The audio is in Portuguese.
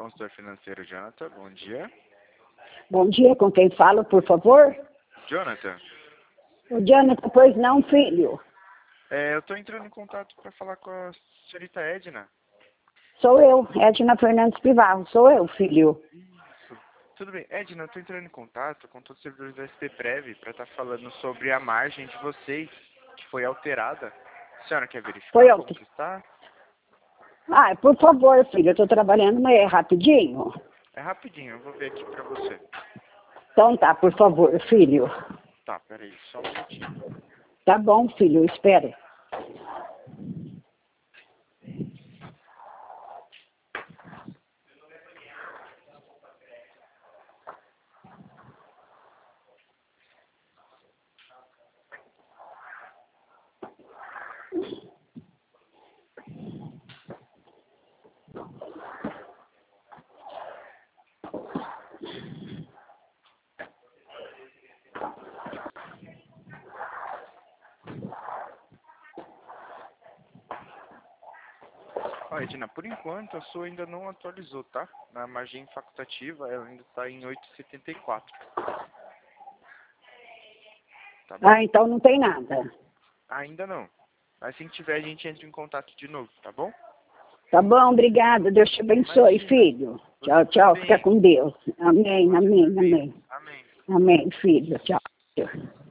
consultor financeiro, Jonathan. Bom dia. Bom dia, com quem falo, por favor? Jonathan, O Jonathan, pois não, filho? eu estou entrando em contato para falar com a senhorita Edna. Sou eu, Edna Fernandes Pivarro, sou eu, filho. Isso. Tudo bem. Edna, eu estou entrando em contato com todos os servidores da SPPrev para estar falando sobre a margem de vocês, que foi alterada. A senhora quer verificar Foi como ontem. que está? Ah, por favor, filho, eu estou trabalhando, mas é rapidinho. É rapidinho, eu vou ver aqui para você. Então tá, por favor, filho. Tá, peraí, só um minutinho. Tá bom, filho, espere. Ó, Edna, por enquanto a sua ainda não atualizou, tá? Na margem facultativa ela ainda está em 8,74. Tá bom? Ah, então não tem nada. Ainda não. Assim que tiver a gente entra em contato de novo, tá bom? Tá bom, obrigada, Deus te abençoe, Imagina. filho. Você Tchau, tchau, também. fica com Deus. Amém, Você amém, também. amém. Amém. Amém, filho, tchau.